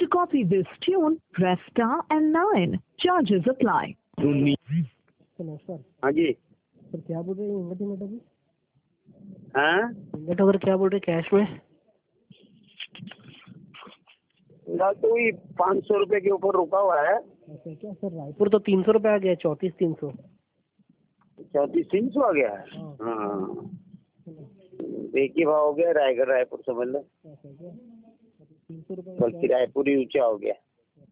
copy this tune, press star and 9. Charges apply. नमस्कार। हाँ जी। Sir क्या बोल रहे हैं इंगट अभी? हाँ इंगट वगैरह क्या बोल रहे हैं कैश में? ना तो वही 500 रुपए के ऊपर रुका हुआ है। अच्छा क्या सर, रायपुर तो 300 रुपये आ गया, 34,300। 34,300 आ गया है। हाँ एक ही भाव हो गया, रायगढ़ रायपुर समझ लो। 300 रुपये बल्कि रायपुर ही ऊंचा हो गया।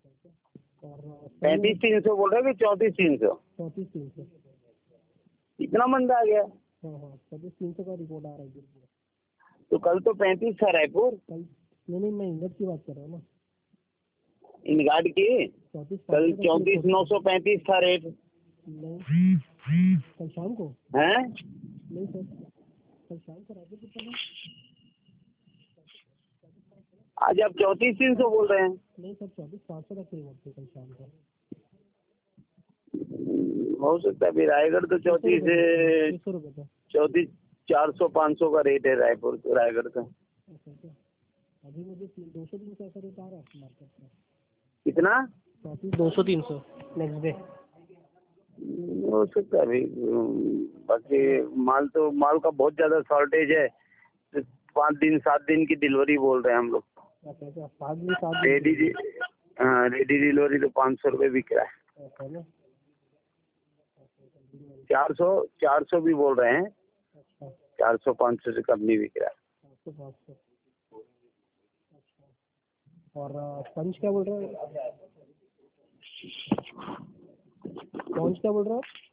35,300 बोल रहे कि 34,300? 34,300। इतना मंदा आ गया। हाँ 34,300 का रिपोर्ट आ रहा है। तो कल तो 35 था रायपुर। कल नहीं, मैं इंगट की बात कर रहा हूँ ना। इंगाड की कल 34,935 था रेट। नहीं कल शाम को है? नहीं सर, कल शाम को रायपुर कितना? आज आप 34,300 बोल रहे हैं। नहीं सर, 34,500 का रिपोर्ट थे कल शाम को। हो सकता है। अभी रायगढ़ तो 34,400-500 का रेट है रायपुर तो रायगढ़ का। अभी मुझे 200-300 ऐसा रेट आ रहा है मार्केट में। कितना? 200-300 नेक्स्ट डे। हो सकता है अभी। बाकी माल का बहुत ज्यादा शॉर्टेज है। 5 दिन 7 दिन की डिलीवरी बोल रहे हैं हम लोग। अच्छा 7 दिन रेडी डिलीवरी तो 500 रुपये बिक रहा है। 400 भी बोल रहे हैं। 400-500 से कम नहीं बिक रहा है। 400-500। और स्पंज क्या बोल रहे हैं? स्पंज क्या बोल रहे हैं?